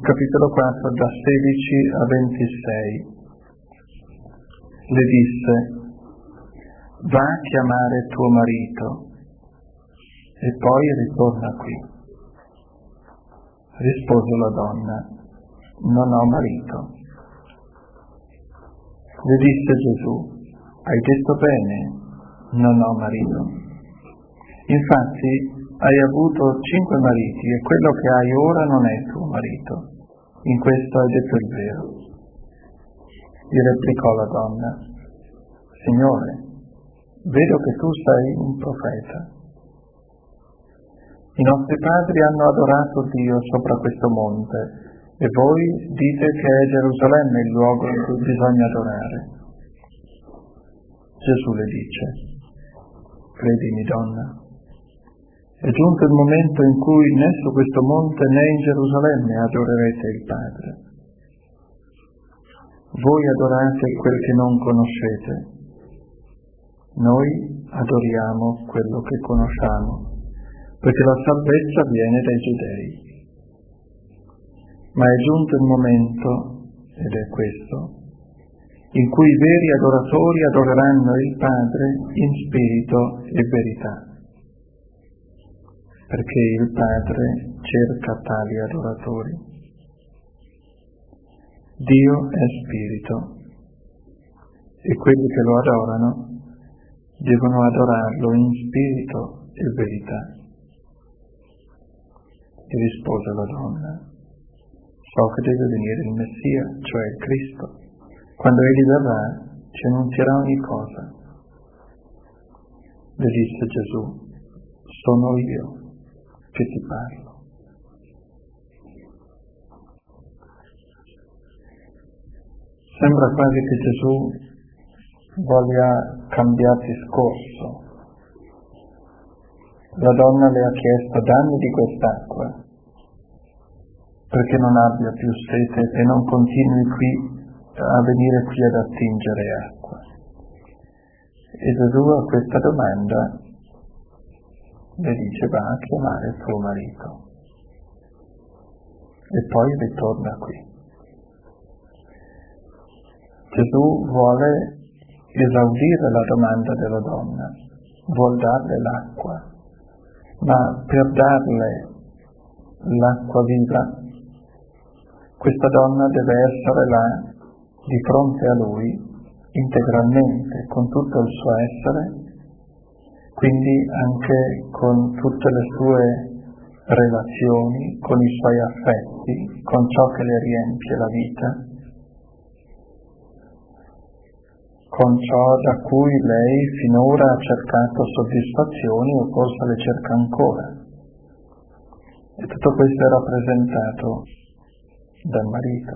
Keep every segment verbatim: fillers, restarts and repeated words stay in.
capitolo quattro, da sedici a ventisei. Le disse: va a chiamare tuo marito e poi ritorna qui. Rispose la donna: non ho marito. Le disse Gesù: hai detto bene, non ho marito. Infatti hai avuto cinque mariti e quello che hai ora non è tuo marito. In questo hai detto il vero. Gli replicò la donna: Signore, vedo che tu sei un profeta. I nostri padri hanno adorato Dio sopra questo monte e voi dite che è Gerusalemme il luogo in cui bisogna adorare. Gesù le dice: credimi, donna, è giunto il momento in cui né su questo monte né in Gerusalemme adorerete il Padre. Voi adorate quel che non conoscete, noi adoriamo quello che conosciamo, perché la salvezza viene dai Giudei. Ma è giunto il momento, ed è questo, in cui i veri adoratori adoreranno il Padre in spirito e verità, perché il Padre cerca tali adoratori. Dio è spirito e quelli che lo adorano devono adorarlo in spirito e verità. E rispose la donna: so che deve venire il Messia, cioè il Cristo. Quando egli verrà ci annunzierà ogni cosa. Le disse Gesù: sono io che ti parlo. Sembra quasi che Gesù voglia cambiare discorso. La donna le ha chiesto: dammi di quest'acqua, perché non abbia più sete e non continui qui a venire qui ad attingere acqua. E Gesù a questa domanda le dice: va a chiamare tuo marito e poi ritorna qui. Gesù vuole esaudire la domanda della donna, vuol darle l'acqua, ma per darle l'acqua viva questa donna deve essere là di fronte a lui integralmente, con tutto il suo essere, quindi anche con tutte le sue relazioni, con i suoi affetti, con ciò che le riempie la vita, con ciò da cui lei finora ha cercato soddisfazioni o forse le cerca ancora. E tutto questo è rappresentato dal marito,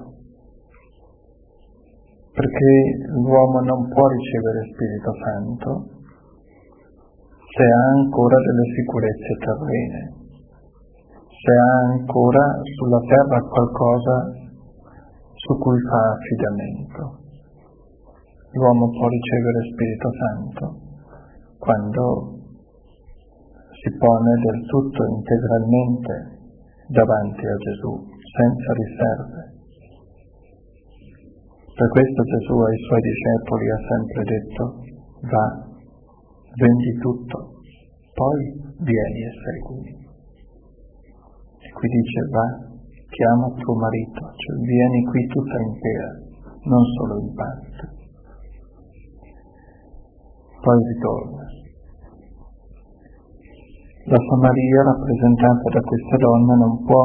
perché l'uomo non può ricevere Spirito Santo se ha ancora delle sicurezze terrene, se ha ancora sulla terra qualcosa su cui fa affidamento. L'uomo può ricevere Spirito Santo quando si pone del tutto integralmente davanti a Gesù, senza riserve. Per questo Gesù ai suoi discepoli ha sempre detto: va, vendi tutto, poi vieni e seguimi. E qui dice: va, chiama tuo marito, cioè vieni qui tutta intera, non solo in parte. Poi ritorna. La Samaria, rappresentata da questa donna, non può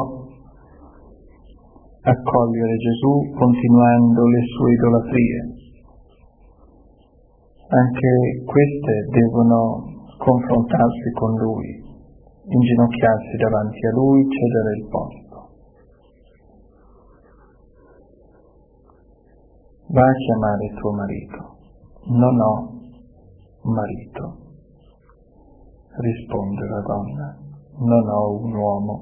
accogliere Gesù continuando le sue idolatrie. Anche queste devono confrontarsi con lui, inginocchiarsi davanti a lui, cedere il posto. Va a chiamare tuo marito. Non ho marito, risponde la donna, non ho un uomo.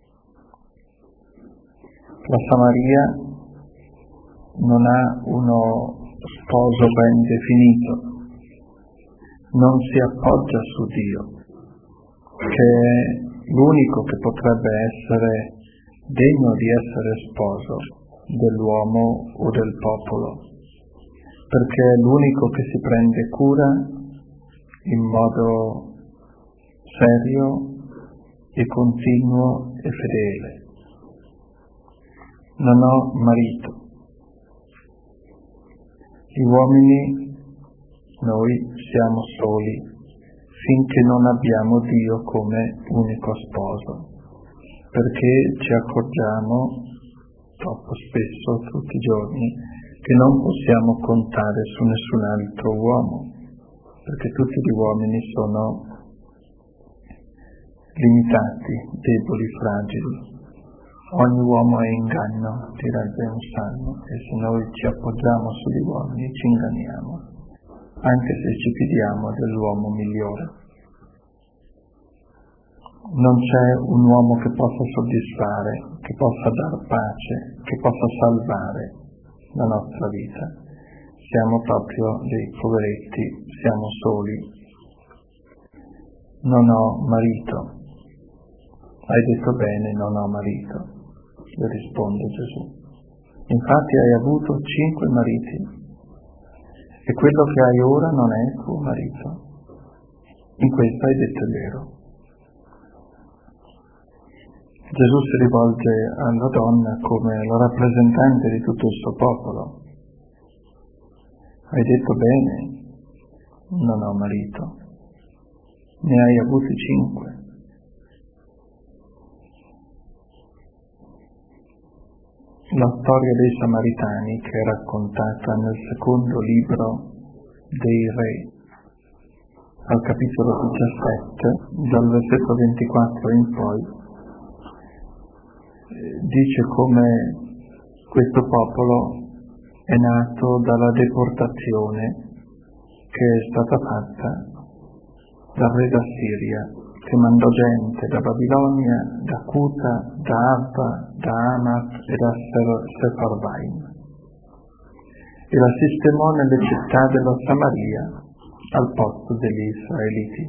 La Samaria non ha uno sposo ben definito, non si appoggia su Dio, che è l'unico che potrebbe essere degno di essere sposo dell'uomo o del popolo, perché è l'unico che si prende cura in modo serio e continuo e fedele. Non ho marito. Gli uomini, noi siamo soli finché non abbiamo Dio come unico sposo, perché ci accorgiamo troppo spesso, tutti i giorni, che non possiamo contare su nessun altro uomo, perché tutti gli uomini sono limitati, deboli, fragili. Ogni uomo è inganno, direbbe un salmo, e se noi ci appoggiamo sugli uomini ci inganniamo, anche se ci fidiamo dell'uomo migliore. Non c'è un uomo che possa soddisfare, che possa dar pace, che possa salvare la nostra vita. Siamo proprio dei poveretti, siamo soli. Non ho marito. Hai detto bene, non ho marito, le risponde Gesù. Infatti hai avuto cinque mariti e quello che hai ora non è il tuo marito. In questo hai detto il vero. Gesù si rivolge alla donna come la rappresentante di tutto il suo popolo. Hai detto bene, non ho marito, ne hai avuti cinque. La storia dei Samaritani, che è raccontata nel secondo libro dei Re, al capitolo diciassette, dal versetto ventiquattro in poi, dice come questo popolo è nato dalla deportazione che è stata fatta dal re d'Assiria, che mandò gente da Babilonia, da Cuta, da Abba, da Amat e da Sefarvaim, e la sistemò nelle città della Samaria al posto degli Israeliti.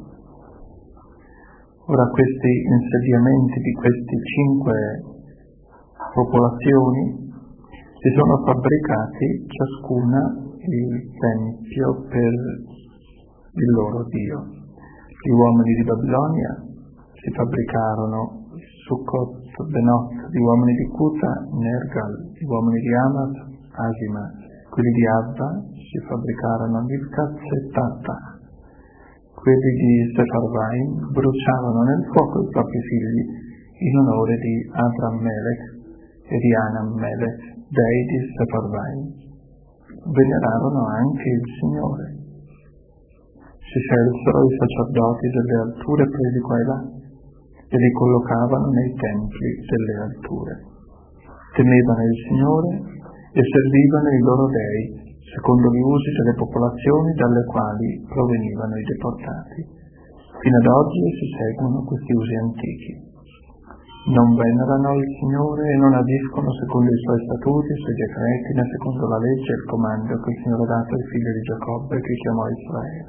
Ora questi insediamenti di questi cinque popolazioni si sono fabbricati ciascuna il tempio per il loro Dio. Gli uomini di Babilonia si fabbricarono Sukkot, Benot, gli uomini di Cuta, Nergal, gli uomini di Amat, Asima, quelli di Abba si fabbricarono Milcaz e Tata, quelli di Sefarvaim bruciavano nel fuoco i propri figli in onore di Adrammelech e di Anammelech, dei di Sefarvaim. Venerarono anche il Signore. Si scelsero i sacerdoti delle alture presi qua e là e li collocavano nei templi delle alture. Temevano il Signore e servivano i loro dei secondo gli usi delle popolazioni dalle quali provenivano i deportati. Fino ad oggi si seguono questi usi antichi. Non venerano il Signore e non agiscono secondo i suoi statuti, i suoi decreti, né secondo la legge e il comando che il Signore ha dato ai figli di Giacobbe che chiamò Israele.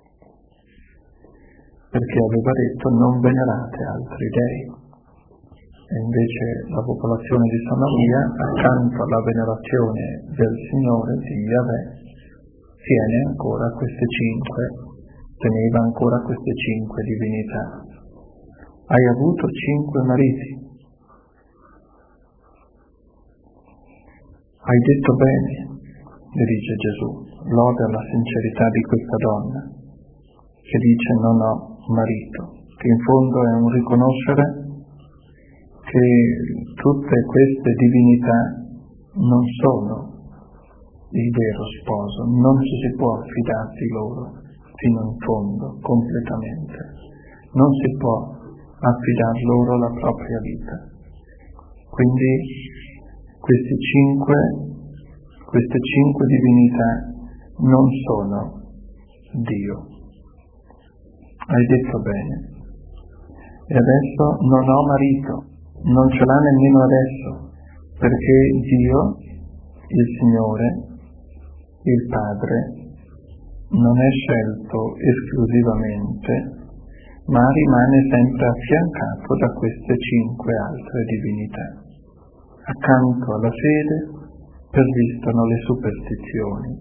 Perché aveva detto non venerate altri dei. E invece la popolazione di Samaria, accanto alla venerazione del Signore, di Yahweh, tiene ancora queste cinque, teneva ancora queste cinque divinità. Hai avuto cinque mariti. Hai detto bene, le dice Gesù, lode alla sincerità di questa donna, che dice non ho marito, che in fondo è un riconoscere che tutte queste divinità non sono il vero sposo, non ci si può affidarsi loro fino in fondo, completamente, non si può affidar loro la propria vita. Quindi questi cinque, queste cinque divinità non sono Dio. Hai detto bene. E adesso non ho marito, non ce l'ha nemmeno adesso, perché Dio, il Signore, il Padre, non è scelto esclusivamente, ma rimane sempre affiancato da queste cinque altre divinità. accanto alla fede persistono le superstizioni.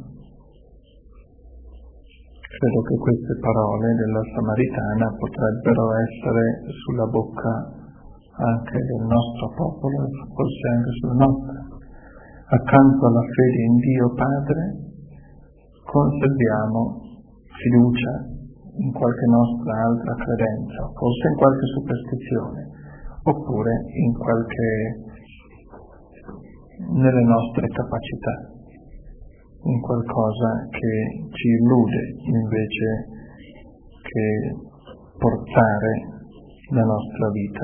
Credo che queste parole della Samaritana potrebbero essere sulla bocca anche del nostro popolo, forse anche sul nostro. Accanto alla fede in Dio Padre conserviamo fiducia in qualche nostra altra credenza, forse in qualche superstizione, oppure in qualche nelle nostre capacità, in qualcosa che ci illude invece che portare la nostra vita.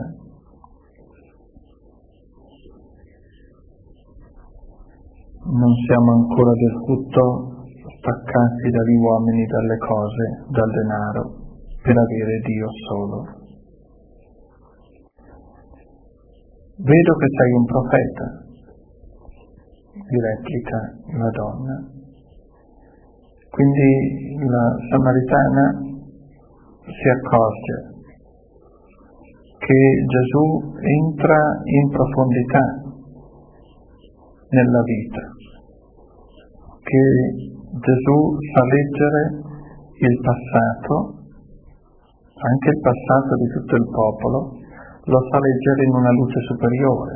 Non siamo ancora del tutto staccati dagli uomini, dalle cose, dal denaro, per avere Dio solo. Vedo che sei un profeta, gli replica la donna. Quindi la Samaritana si accorge che Gesù entra in profondità nella vita, che Gesù sa leggere il passato, anche il passato di tutto il popolo, lo sa leggere in una luce superiore,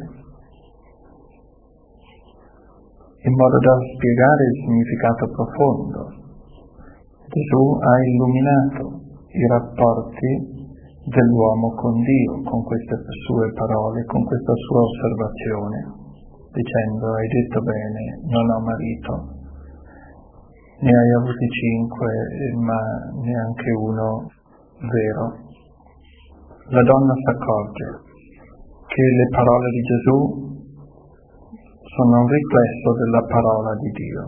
in modo da spiegare il significato profondo. Gesù ha illuminato i rapporti dell'uomo con Dio, con queste sue parole, con questa sua osservazione, dicendo: hai detto bene, non ho marito, ne hai avuti cinque, ma neanche uno vero. La donna si accorge che le parole di Gesù sono un riflesso della parola di Dio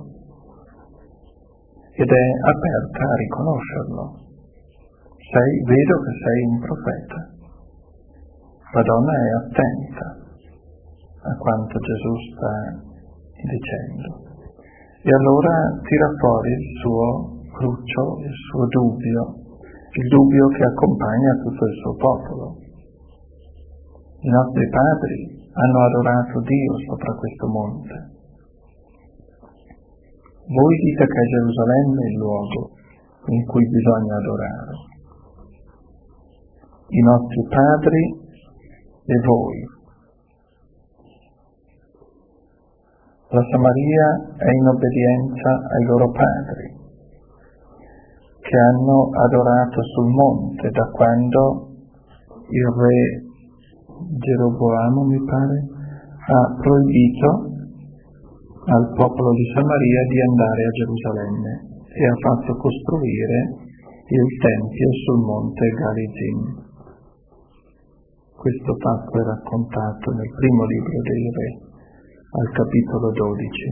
ed è aperta a riconoscerlo. Sei, vedo che sei un profeta. La donna è attenta a quanto Gesù sta dicendo e allora tira fuori il suo cruccio, il suo dubbio, il dubbio che accompagna tutto il suo popolo. I nostri padri hanno adorato Dio sopra questo monte. Voi dite che Gerusalemme è il luogo in cui bisogna adorare. I nostri padri e voi. La Samaria è in obbedienza ai loro padri, che hanno adorato sul monte da quando il re Geroboamo, mi pare, ha proibito al popolo di Samaria di andare a Gerusalemme e ha fatto costruire il Tempio sul monte Garizim. Questo fatto è raccontato nel primo libro dei Re, al capitolo dodici.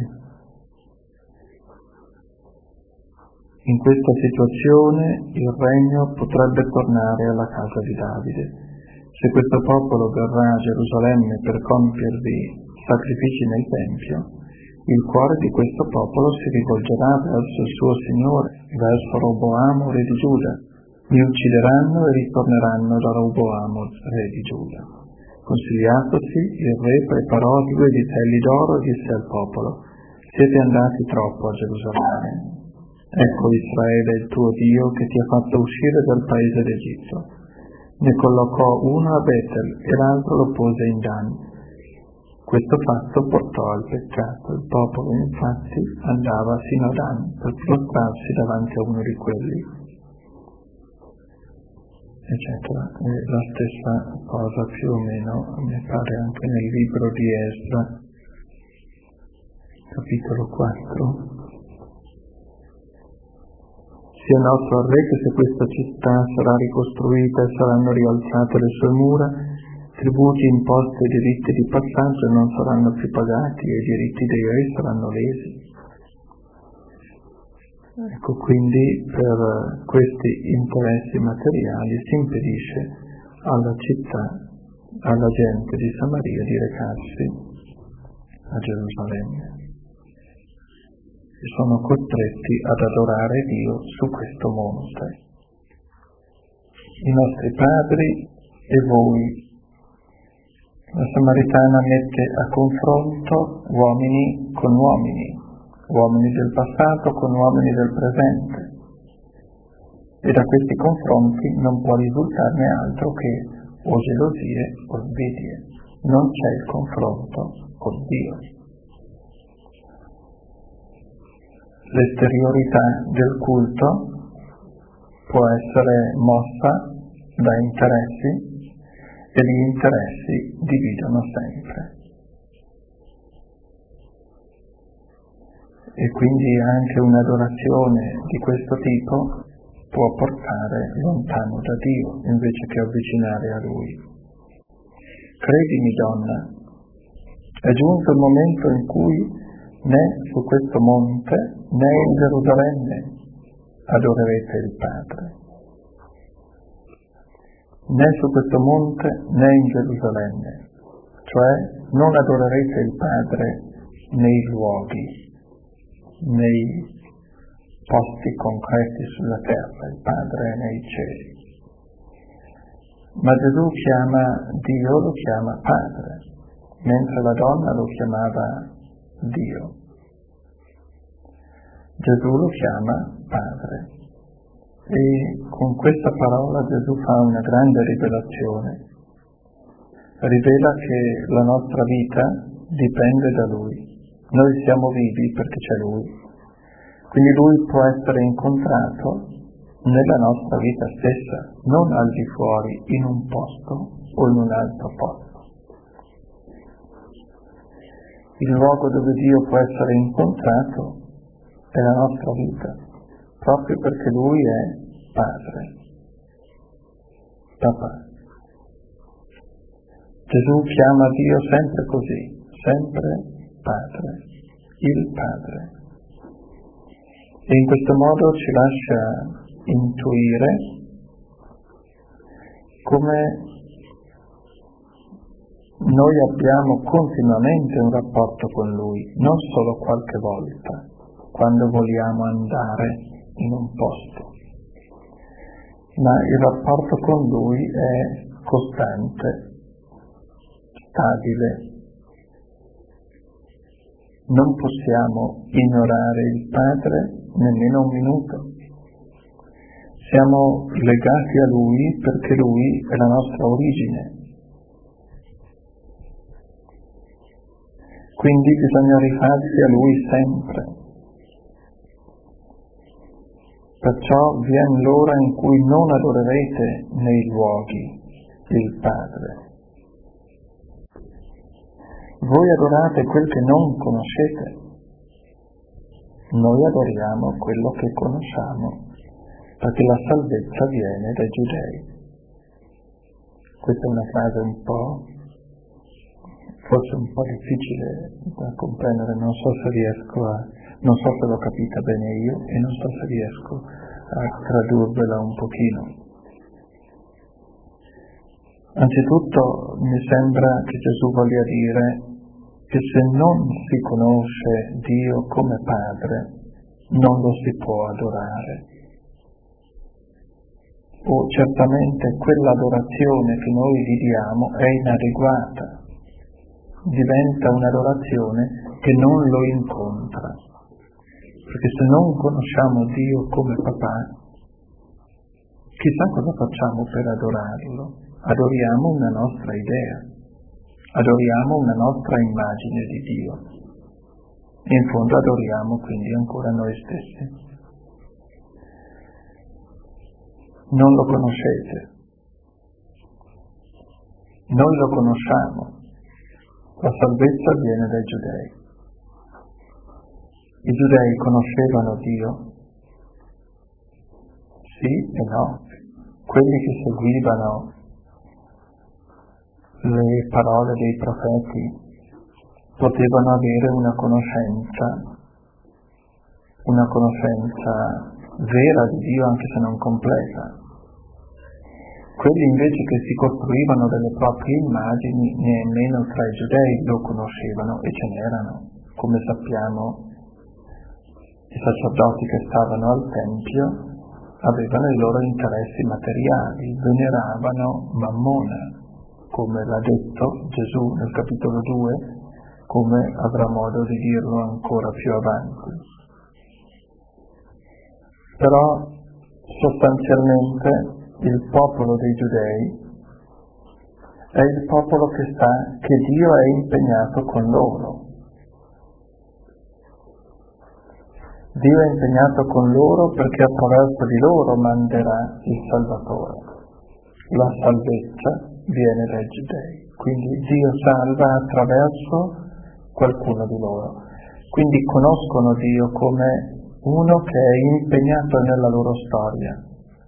In questa situazione il regno potrebbe tornare alla casa di Davide. Se questo popolo verrà a Gerusalemme per compiervi sacrifici nel Tempio, il cuore di questo popolo si rivolgerà verso il suo Signore, verso Roboamo, re di Giuda. Mi uccideranno e ritorneranno da Roboamo, re di Giuda. Consigliatosi, il re preparò due vitelli d'oro e disse al popolo: siete andati troppo a Gerusalemme. Ecco Israele, il tuo Dio, che ti ha fatto uscire dal paese d'Egitto. Ne collocò uno a Betel e l'altro lo pose in Dan. Questo fatto portò al peccato. Il popolo infatti andava sino a Dan per prostrarsi davanti a uno di quelli, eccetera. E la stessa cosa più o meno mi pare anche nel libro di Esdra, capitolo quattro. Sia noto al re che se questa città sarà ricostruita e saranno rialzate le sue mura, tributi, imposte e diritti di passaggio non saranno più pagati e i diritti dei re saranno lesi. Ecco, quindi per questi interessi materiali si impedisce alla città, alla gente di Samaria di recarsi a Gerusalemme. E sono costretti ad adorare Dio su questo monte. I nostri padri e voi. La Samaritana mette a confronto uomini con uomini, uomini del passato con uomini del presente, e da questi confronti non può risultarne altro che o gelosie o invidie. Non c'è il confronto con Dio. L'esteriorità del culto può essere mossa da interessi, e gli interessi dividono sempre. E quindi anche un'adorazione di questo tipo può portare lontano da Dio invece che avvicinare a Lui. Credimi, donna, è giunto il momento in cui né su questo monte né in Gerusalemme adorerete il Padre. Né su questo monte né in Gerusalemme, cioè non adorerete il Padre nei luoghi, nei posti concreti sulla terra, il Padre è nei cieli. Ma Gesù chiama Dio, lo chiama Padre, mentre la donna lo chiamava Dio. Gesù lo chiama Padre. E con questa parola Gesù fa una grande rivelazione. Rivela che la nostra vita dipende da Lui. Noi siamo vivi perché c'è Lui. Quindi Lui può essere incontrato nella nostra vita stessa, non al di fuori, in un posto o in un altro posto. Il luogo dove Dio può essere incontrato è la nostra vita, proprio perché Lui è Padre, Papà. Gesù chiama Dio sempre così, sempre Padre, il Padre. E in questo modo ci lascia intuire come noi abbiamo continuamente un rapporto con Lui, non solo qualche volta, quando vogliamo andare in un posto, ma il rapporto con Lui è costante, stabile. Non possiamo ignorare il Padre nemmeno un minuto. Siamo legati a Lui perché Lui è la nostra origine. Quindi bisogna rifarsi a Lui sempre. Perciò viene l'ora in cui non adorerete nei luoghi il Padre. Voi adorate quel che non conoscete. Noi adoriamo quello che conosciamo, perché la salvezza viene dai giudei. Questa è una frase un po', forse un po' difficile da comprendere, non so se riesco a, non so se l'ho capita bene io e non so se riesco a tradurvela un pochino. Anzitutto mi sembra che Gesù voglia dire che se non si conosce Dio come Padre, non lo si può adorare. O certamente quell'adorazione che noi gli diamo è inadeguata, diventa un'adorazione che non lo incontra. Perché se non conosciamo Dio come Papà, chissà cosa facciamo per adorarlo. Adoriamo una nostra idea, adoriamo una nostra immagine di Dio. In fondo adoriamo quindi ancora noi stessi. Non lo conoscete. Noi lo conosciamo. La salvezza viene dai giudei. I giudei conoscevano Dio? Sì e no. Quelli che seguivano le parole dei profeti potevano avere una conoscenza, una conoscenza vera di Dio anche se non completa. Quelli invece che si costruivano delle proprie immagini, nemmeno tra i giudei lo conoscevano, e ce n'erano, come sappiamo. I sacerdoti che stavano al Tempio avevano i loro interessi materiali, veneravano Mammona, come l'ha detto Gesù nel capitolo due, come avrà modo di dirlo ancora più avanti. Però sostanzialmente il popolo dei Giudei è il popolo che sa che Dio è impegnato con loro. Dio è impegnato con loro perché attraverso di loro manderà il Salvatore. La salvezza viene dai Giudei, quindi Dio salva attraverso qualcuno di loro. Quindi conoscono Dio come uno che è impegnato nella loro storia.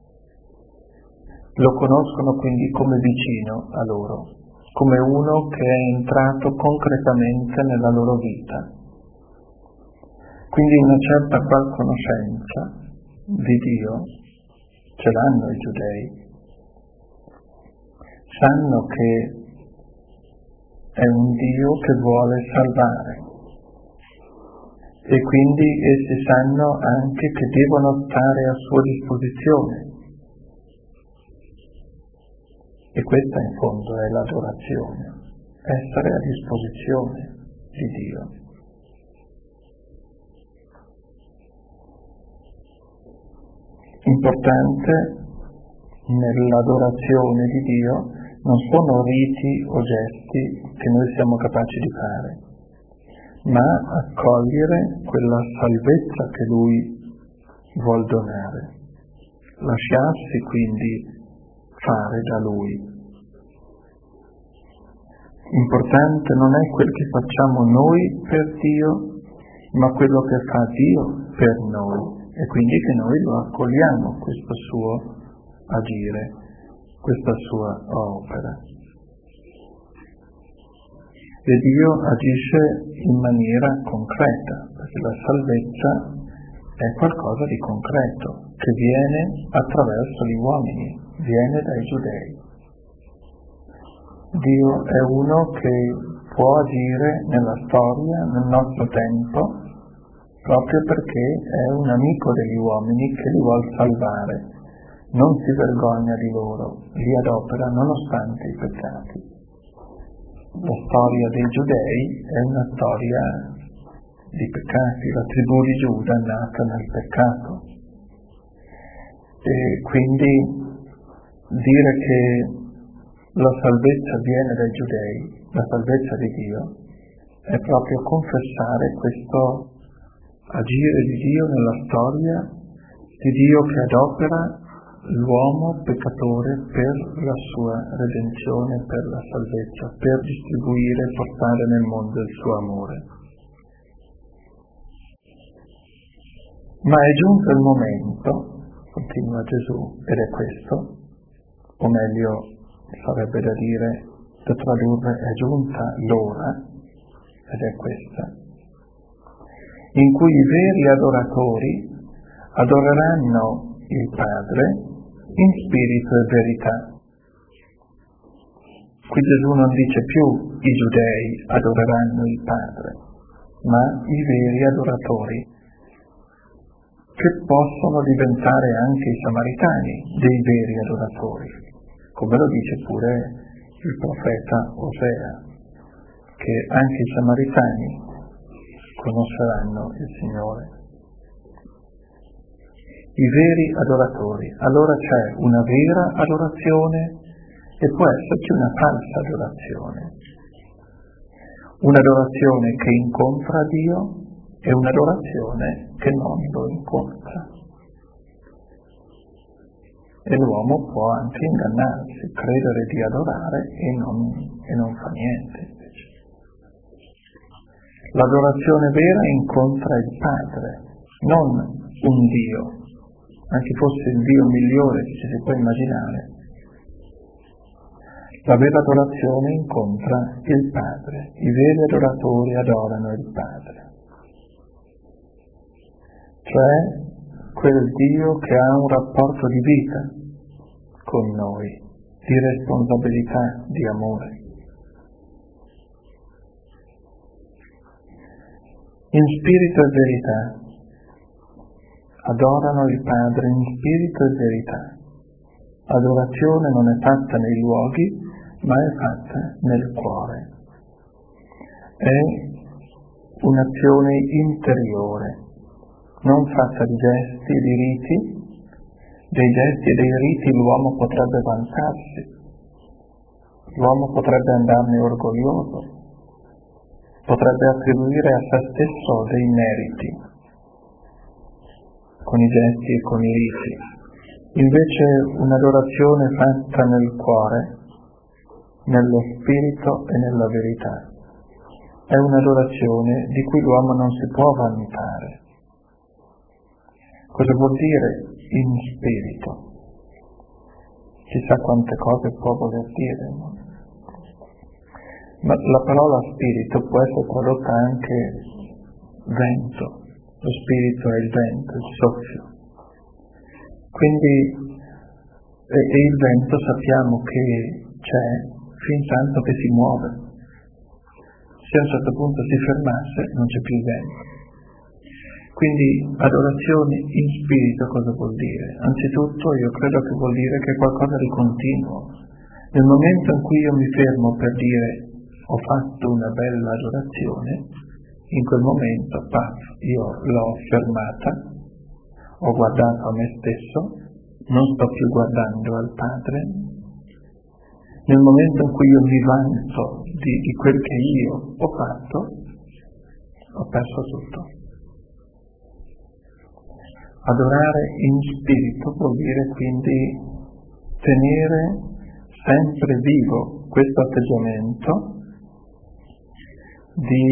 Lo conoscono quindi come vicino a loro, come uno che è entrato concretamente nella loro vita. Quindi una certa qual conoscenza di Dio ce l'hanno i Giudei. Sanno che è un Dio che vuole salvare e quindi essi sanno anche che devono stare a sua disposizione. E questa in fondo è l'adorazione, essere a disposizione di Dio. Importante nell'adorazione di Dio non sono riti o gesti che noi siamo capaci di fare, ma accogliere quella salvezza che Lui vuol donare, lasciarsi quindi fare da Lui. Importante non è quel che facciamo noi per Dio, ma quello che fa Dio per noi, e quindi che noi lo accogliamo, questo suo agire, questa sua opera. E Dio agisce in maniera concreta, perché la salvezza è qualcosa di concreto, che viene attraverso gli uomini, viene dai Giudei. Dio è uno che può agire nella storia, nel nostro tempo, proprio perché è un amico degli uomini che li vuol salvare, non si vergogna di loro, li adopera nonostante i peccati. La storia dei Giudei è una storia di peccati, la tribù di Giuda è nata nel peccato. E quindi dire che la salvezza viene dai Giudei, la salvezza di Dio, è proprio confessare questo agire di Dio nella storia, di Dio che adopera l'uomo peccatore per la sua redenzione, per la salvezza, per distribuire e portare nel mondo il suo amore. Ma è giunto il momento, continua Gesù, ed è questo, o meglio sarebbe da dire, da tradurre, è giunta l'ora, ed è questa, in cui i veri adoratori adoreranno il Padre in spirito e verità. Qui Gesù non dice più i Giudei adoreranno il Padre, ma i veri adoratori, che possono diventare anche i samaritani dei veri adoratori, come lo dice pure il profeta Osea, che anche i samaritani conosceranno il Signore. I veri adoratori. Allora c'è una vera adorazione e può esserci una falsa adorazione. Un'adorazione che incontra Dio e un'adorazione che non lo incontra. E l'uomo può anche ingannarsi, credere di adorare e non, e non fa niente invece. L'adorazione vera incontra il Padre, non un Dio, anche fosse il Dio migliore che ci si può immaginare. La vera adorazione incontra il Padre, i veri adoratori adorano il Padre. Cioè quel Dio che ha un rapporto di vita con noi, di responsabilità, di amore. In spirito e verità, adorano il Padre in spirito e verità. Adorazione non è fatta nei luoghi, ma è fatta nel cuore. È un'azione interiore, non fatta di gesti, di riti. Dei gesti e dei riti l'uomo potrebbe vantarsi, l'uomo potrebbe andarne orgoglioso, potrebbe attribuire a se stesso dei meriti con i gesti e con i riti. Invece un'adorazione fatta nel cuore, nello spirito e nella verità, è un'adorazione di cui l'uomo non si può vantare. Cosa vuol dire in spirito? Chissà quante cose può voler dire, no? Ma la parola spirito può essere tradotta anche vento. Lo spirito è il vento, il soffio. Quindi e, e il vento sappiamo che c'è fin tanto che si muove. Se a un certo punto si fermasse non c'è più il vento. Quindi adorazione in spirito cosa vuol dire? Anzitutto io credo che vuol dire che è qualcosa di continuo. Nel momento in cui io mi fermo per dire ho fatto una bella adorazione, in quel momento, paf, io l'ho fermata, ho guardato a me stesso, non sto più guardando al Padre. Nel momento in cui io mi vanto di, di quel che io ho fatto, ho perso tutto. Adorare in spirito vuol dire quindi tenere sempre vivo questo atteggiamento di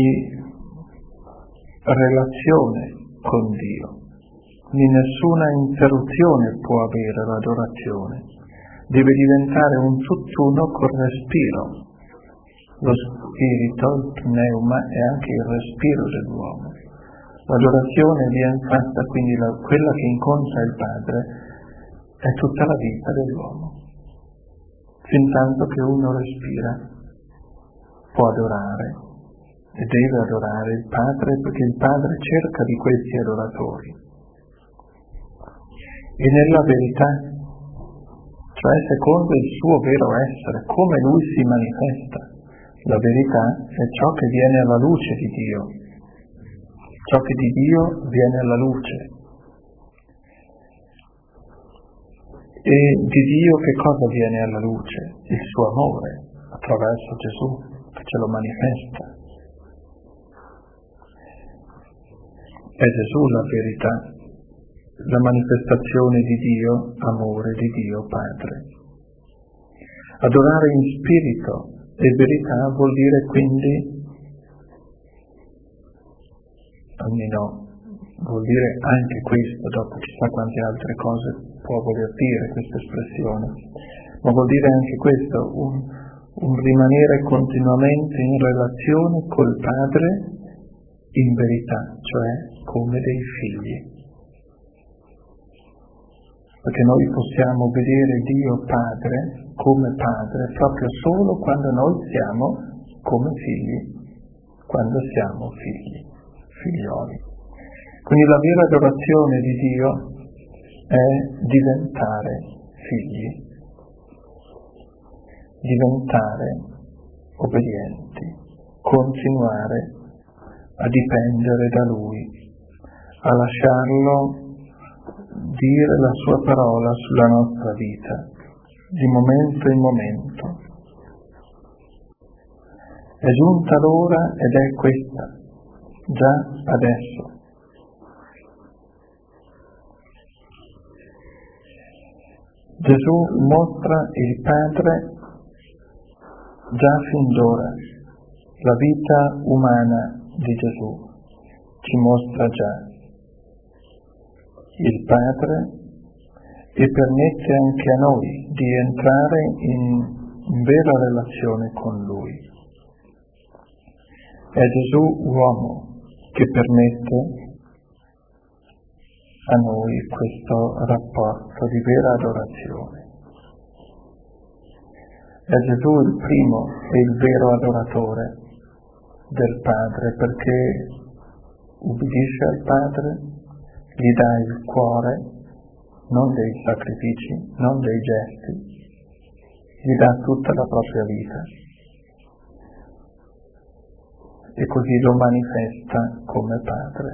relazione con Dio. Quindi nessuna interruzione può avere l'adorazione, deve diventare un tutt'uno col respiro. Lo spirito, il pneuma, è anche il respiro dell'uomo. L'adorazione viene fatta, quindi la, quella che incontra il Padre è tutta la vita dell'uomo. Fin tanto che uno respira può adorare e deve adorare il Padre, perché il Padre cerca di questi adoratori. E nella verità, cioè secondo il suo vero essere, come Lui si manifesta, la verità è ciò che viene alla luce di Dio. Ciò che di Dio viene alla luce. E di Dio che cosa viene alla luce? Il suo amore, attraverso Gesù, che ce lo manifesta. È Gesù la verità, la manifestazione di Dio, amore di Dio Padre. Adorare in spirito e verità vuol dire quindi almeno vuol dire anche questo, dopo chissà quante altre cose può voler dire questa espressione, ma vuol dire anche questo, un, un rimanere continuamente in relazione col Padre in verità, cioè come dei figli. Perché noi possiamo vedere Dio Padre come Padre proprio solo quando noi siamo come figli, quando siamo figli. Figlioli. Quindi la vera adorazione di Dio è diventare figli, diventare obbedienti, continuare a dipendere da Lui, a lasciarlo dire la sua parola sulla nostra vita, di momento in momento. È giunta l'ora ed è questa, già adesso. Gesù mostra il Padre già fin d'ora. La vita umana di Gesù ci mostra già il Padre e permette anche a noi di entrare in, in vera relazione con Lui. È Gesù uomo che permette a noi questo rapporto di vera adorazione. È Gesù il primo e il vero adoratore del Padre, perché ubbidisce al Padre, gli dà il cuore, non dei sacrifici, non dei gesti, gli dà tutta la propria vita e così lo manifesta come Padre.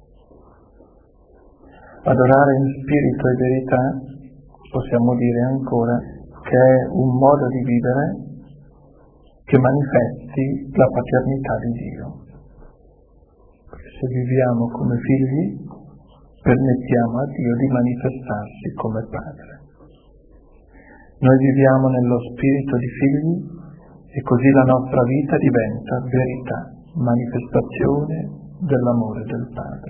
Adorare in spirito e verità, possiamo dire ancora, che è un modo di vivere che manifesti la paternità di Dio. Perché se viviamo come figli, permettiamo a Dio di manifestarsi come Padre. Noi viviamo nello spirito di figli e così la nostra vita diventa verità, manifestazione dell'amore del Padre.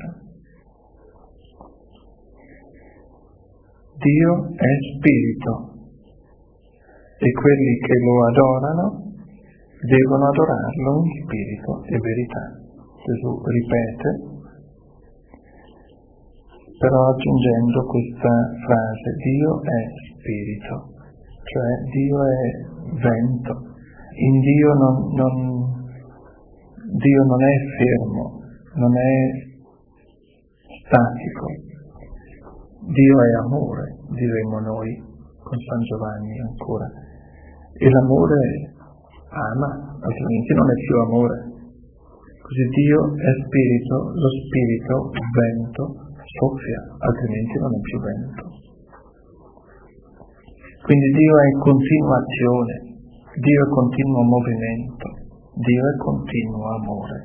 Dio è spirito e quelli che lo adorano devono adorarlo in spirito e verità. Gesù ripete, però aggiungendo questa frase, Dio è spirito, cioè Dio è vento. In Dio non, non, Dio non è fermo, non è statico. Dio è amore, diremo noi con San Giovanni ancora. E l'amore ama, altrimenti non è più amore. Così Dio è spirito, lo spirito, vento, soffia, altrimenti non è più vento. Quindi Dio è continua azione, Dio è continuo movimento, Dio è continuo amore.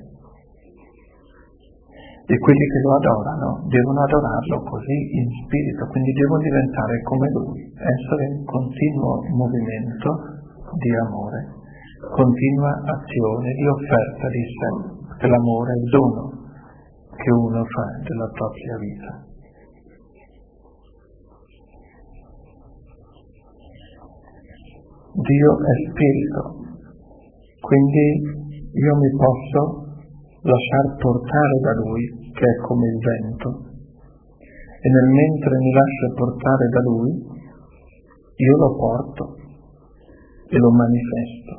E quelli che lo adorano devono adorarlo così in spirito, quindi devono diventare come Lui, essere in continuo movimento di amore, continua azione di offerta di sé, perché l'amore è il dono che uno fa della propria vita. Dio è spirito, quindi io mi posso lasciar portare da Lui, che è come il vento, e nel mentre mi lascio portare da Lui, io lo porto e lo manifesto.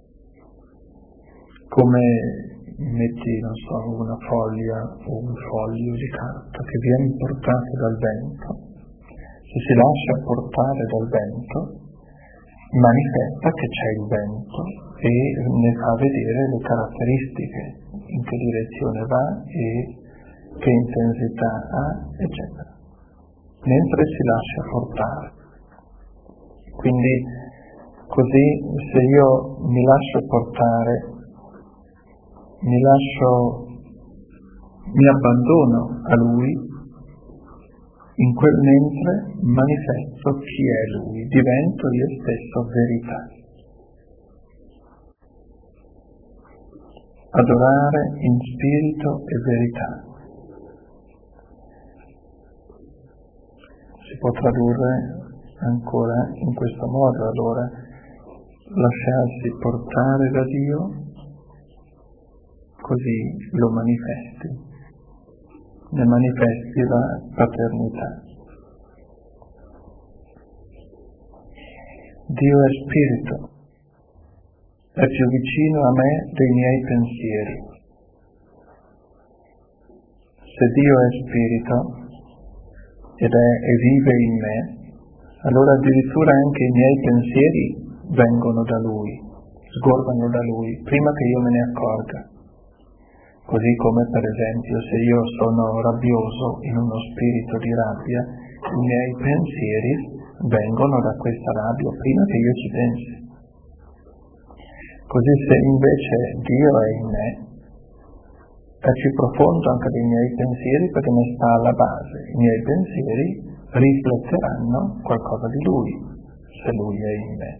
Come metti, non so, una foglia o un foglio di carta che viene portato dal vento, se si lascia portare dal vento, manifesta che c'è il vento e ne fa vedere le caratteristiche, in che direzione va e che intensità ha, eccetera, mentre si lascia portare. Quindi così se io mi lascio portare, mi lascio, mi abbandono a Lui, in quel mentre manifesto chi è Lui, divento io stesso verità. Adorare in spirito e verità. Si può tradurre ancora in questo modo, allora, lasciarsi portare da Dio, così lo manifesti, ne manifesti la paternità. Dio è spirito, è più vicino a me dei miei pensieri. Se Dio è spirito ed è e vive in me, allora addirittura anche i miei pensieri vengono da Lui, sgorgano da Lui, prima che io me ne accorga. Così come per esempio se io sono rabbioso in uno spirito di rabbia, i miei pensieri vengono da questa rabbia prima che io ci pensi. Così se invece Dio è in me, è più profondo anche dei miei pensieri perché ne sta alla base. I miei pensieri rifletteranno qualcosa di Lui, se Lui è in me.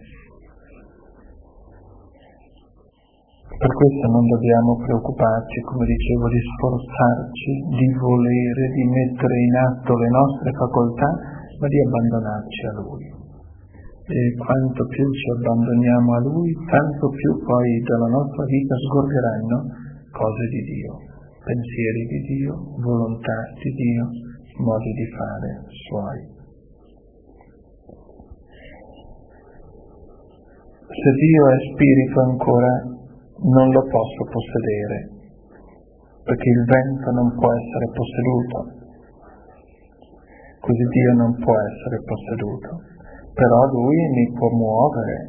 Per questo non dobbiamo preoccuparci, come dicevo, di sforzarci, di volere, di mettere in atto le nostre facoltà, ma di abbandonarci a Lui. E quanto più ci abbandoniamo a Lui, tanto più poi dalla nostra vita sgorgeranno cose di Dio, pensieri di Dio, volontà di Dio, modi di fare Suoi. Se Dio è spirito ancora, non lo posso possedere, perché il vento non può essere posseduto, così Dio non può essere posseduto. però Lui mi può muovere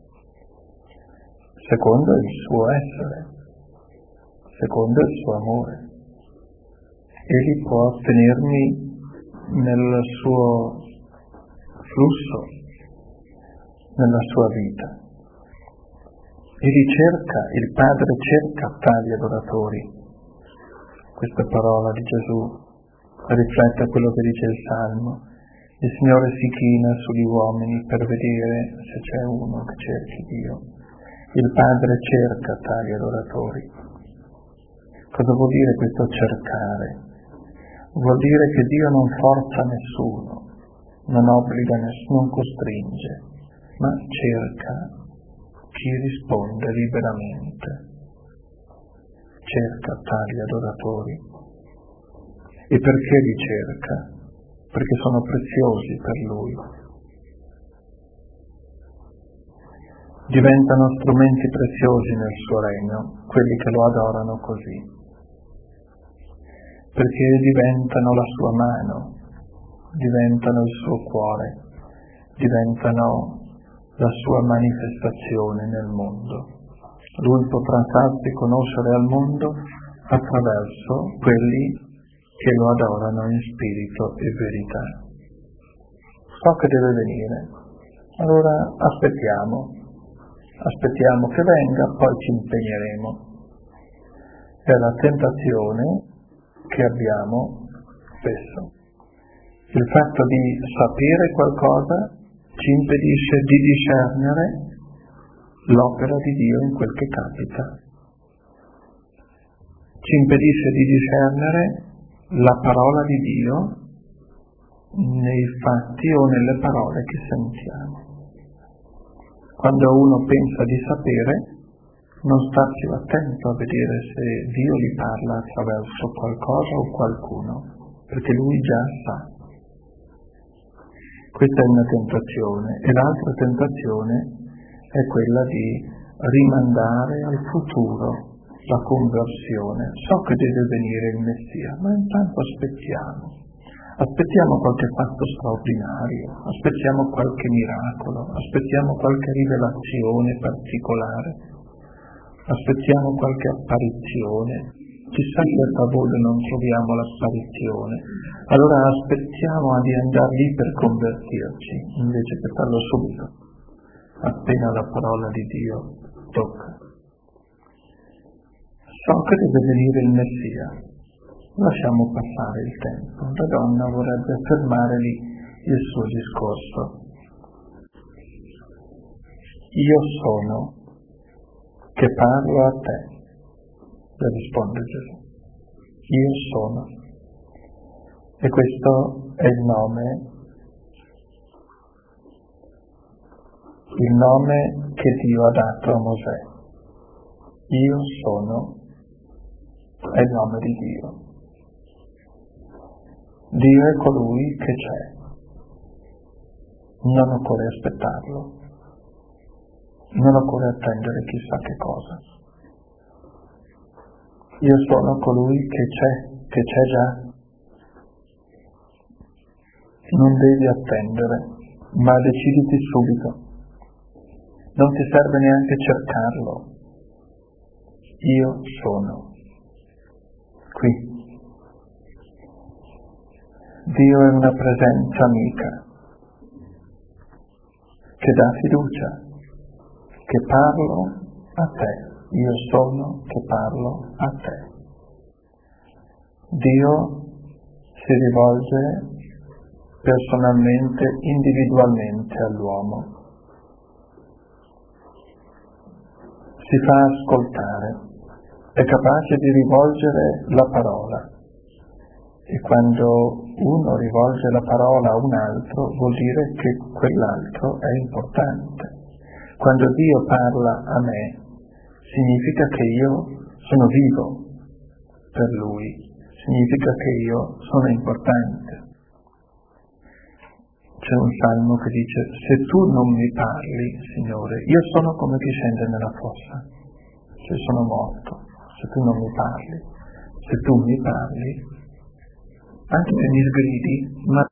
secondo il suo essere, secondo il suo amore. Egli può tenermi nel suo flusso, nella sua vita. Egli cerca, il Padre cerca tali adoratori. Questa parola di Gesù riflette a quello che dice il Salmo. Il Signore si china sugli uomini per vedere se c'è uno che cerchi Dio. Il Padre cerca tali adoratori. Cosa vuol dire questo cercare? Vuol dire che Dio non forza nessuno, non obbliga nessuno, non costringe, ma cerca chi risponde liberamente. Cerca tali adoratori. E perché li cerca? Perché sono preziosi per Lui. Diventano strumenti preziosi nel suo regno, quelli che lo adorano così. Perché diventano la sua mano, diventano il suo cuore, diventano la sua manifestazione nel mondo. Lui potrà farsi conoscere al mondo attraverso quelli che lo adorano in spirito e verità. So che deve venire, allora aspettiamo, aspettiamo che venga, poi ci impegneremo. È la tentazione che abbiamo spesso. Il fatto di sapere qualcosa ci impedisce di discernere l'opera di Dio in quel che capita. Ci impedisce di discernere la parola di Dio nei fatti o nelle parole che sentiamo. Quando uno pensa di sapere, non sta più attento a vedere se Dio gli parla attraverso qualcosa o qualcuno, perché lui già sa. Questa è una tentazione, e l'altra tentazione è quella di rimandare al futuro la conversione. So che deve venire il Messia, ma intanto aspettiamo. Aspettiamo qualche fatto straordinario, aspettiamo qualche miracolo, aspettiamo qualche rivelazione particolare, aspettiamo qualche apparizione. Chissà se a Tavole non troviamo l'apparizione. Allora aspettiamo di andare lì per convertirci, invece che farlo subito, appena la parola di Dio tocca. So che deve venire il Messia, lasciamo passare il tempo. La donna vorrebbe fermare lì il suo discorso. Io sono che parlo a te, le risponde Gesù. Io sono. E questo è il nome, il nome che Dio ha dato a Mosè. Io sono è il nome di Dio. Dio è colui che c'è. Non occorre aspettarlo. Non occorre attendere chissà che cosa. Io sono colui che c'è, che c'è già. Non devi attendere, ma deciditi subito. Non ti serve neanche cercarlo. Io sono. Qui. Dio è una presenza amica che dà fiducia, che parlo a te. Io sono che parlo a te. Dio si rivolge personalmente, individualmente all'uomo. Si fa ascoltare. È capace di rivolgere la parola, e quando uno rivolge la parola a un altro vuol dire che quell'altro è importante. Quando Dio parla a me significa che io sono vivo per Lui, significa che io sono importante. C'è un salmo che dice: se tu non mi parli, Signore, io sono come chi scende nella fossa, cioè sono morto. Se tu non mi parli, se tu mi parli, anche se mi sgridi, ma